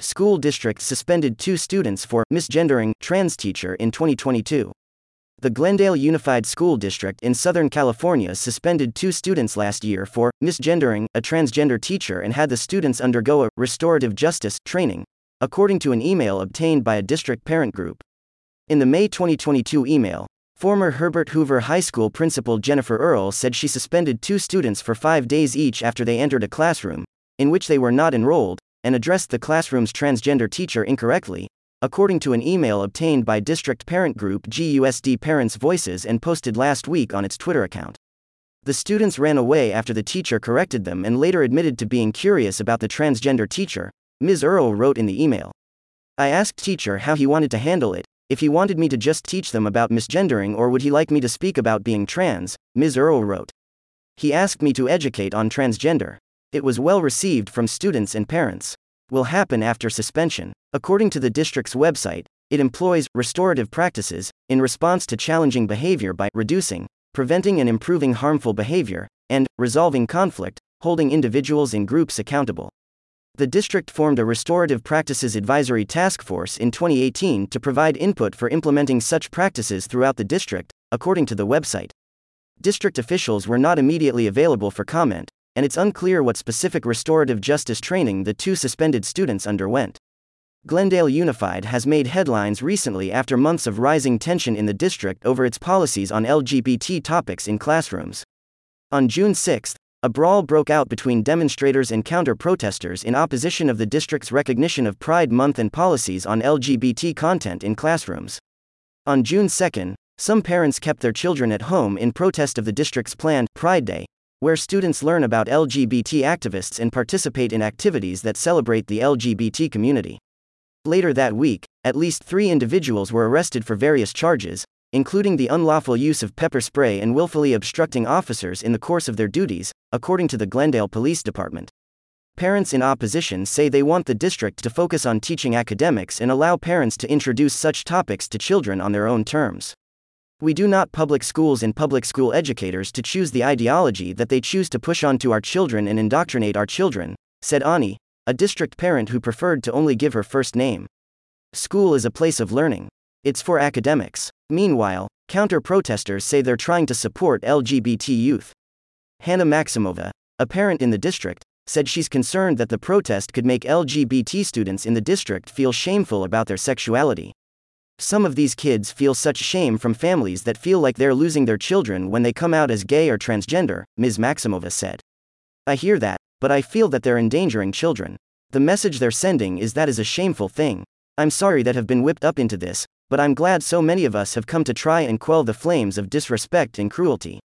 School district suspended 2 students for misgendering trans teacher in 2022. The Glendale Unified School District in Southern California suspended 2 students last year for misgendering a transgender teacher and had the students undergo a restorative justice training, according to an email obtained by a district parent group. In the May 2022 email, former Herbert Hoover High School principal Jennifer Earle said she suspended 2 students for 5 days each after they entered a classroom, in which they were not enrolled, and addressed the classroom's transgender teacher incorrectly, according to an email obtained by district parent group GUSD Parents' Voices and posted last week on its Twitter account. The students ran away after the teacher corrected them and later admitted to being curious about the transgender teacher, Ms. Earle wrote in the email. I asked teacher how he wanted to handle it, if he wanted me to just teach them about misgendering or would he like me to speak about being trans, Ms. Earle wrote. He asked me to educate on transgender. It was well received from students and parents. Will happen after suspension. According to the district's website, it employs restorative practices in response to challenging behavior by reducing, preventing and improving harmful behavior, and resolving conflict, holding individuals and groups accountable. The district formed a Restorative Practices Advisory Task Force in 2018 to provide input for implementing such practices throughout the district, according to the website. District officials were not immediately available for comment, and it's unclear what specific restorative justice training the 2 suspended students underwent. Glendale Unified has made headlines recently after months of rising tension in the district over its policies on LGBT topics in classrooms. On June 6, a brawl broke out between demonstrators and counter-protesters in opposition of the district's recognition of Pride Month and policies on LGBT content in classrooms. On June 2, some parents kept their children at home in protest of the district's planned Pride Day, where students learn about LGBT activists and participate in activities that celebrate the LGBT community. Later that week, at least 3 individuals were arrested for various charges, including the unlawful use of pepper spray and willfully obstructing officers in the course of their duties, according to the Glendale Police Department. Parents in opposition say they want the district to focus on teaching academics and allow parents to introduce such topics to children on their own terms. We do not public schools and public school educators to choose the ideology that they choose to push onto our children and indoctrinate our children, said Ani, a district parent who preferred to only give her first name. School is a place of learning. It's for academics. Meanwhile, counter-protesters say they're trying to support LGBT youth. Hannah Maximova, a parent in the district, said she's concerned that the protest could make LGBT students in the district feel shameful about their sexuality. Some of these kids feel such shame from families that feel like they're losing their children when they come out as gay or transgender, Ms. Maximova said. I hear that, but I feel that they're endangering children. The message they're sending is that is a shameful thing. I'm sorry that have been whipped up into this, but I'm glad so many of us have come to try and quell the flames of disrespect and cruelty.